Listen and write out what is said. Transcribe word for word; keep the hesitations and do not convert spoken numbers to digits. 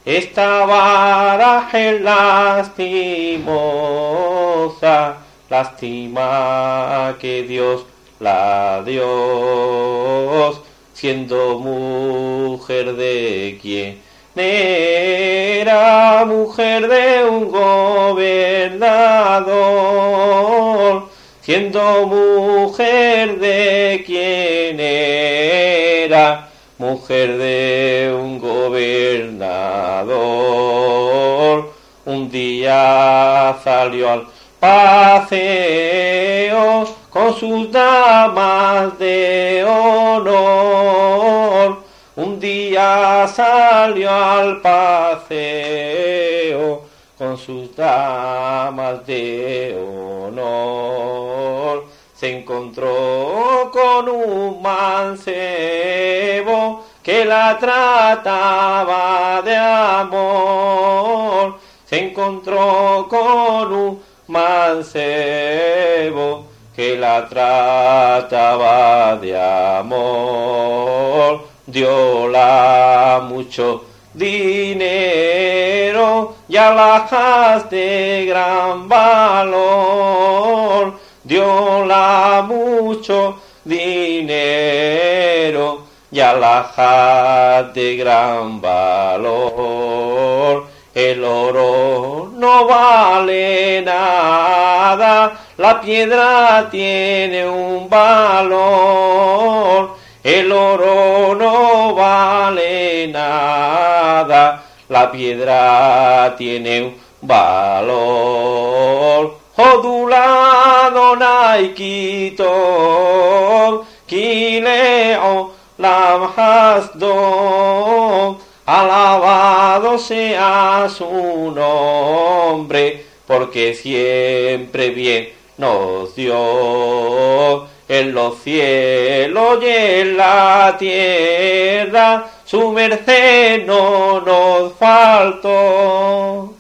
esta vara es lastimosa, lástima que Dios la dio, siendo mujer de quien era mujer de un gobernador, siendo mujer de quien era mujer de un gobernador. Un día salió al paseo con sus damas de honor. Un día salió al paseo con sus damas de honor. Se encontró con un mancebo que la trataba de amor. Se encontró con un mancebo que la trataba de amor. Diola mucho dinero y alhajas de gran valor. Diola mucho dinero y alhajas de gran valor. El oro no vale nada, la piedra tiene un valor. El oro no vale nada, la piedra tiene un valor. Hodula Adonai Kitov, Kileo Lam Hasdom, alabado sea su nombre, porque siempre bien nos dio. En los cielos y en la tierra, su merced no nos faltó.